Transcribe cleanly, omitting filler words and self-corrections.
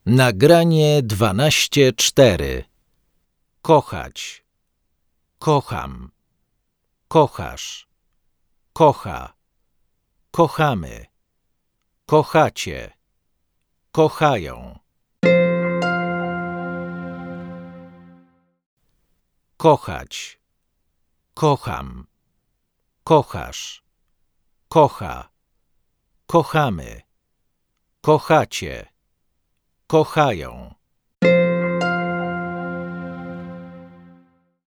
Nagranie 12:4. Kochać. Kocham. Kochasz. Kocha. Kochamy. Kochacie. Kochają. Kochać. Kocham. Kochasz. Kocha. Kochamy. Kochacie. Kochają.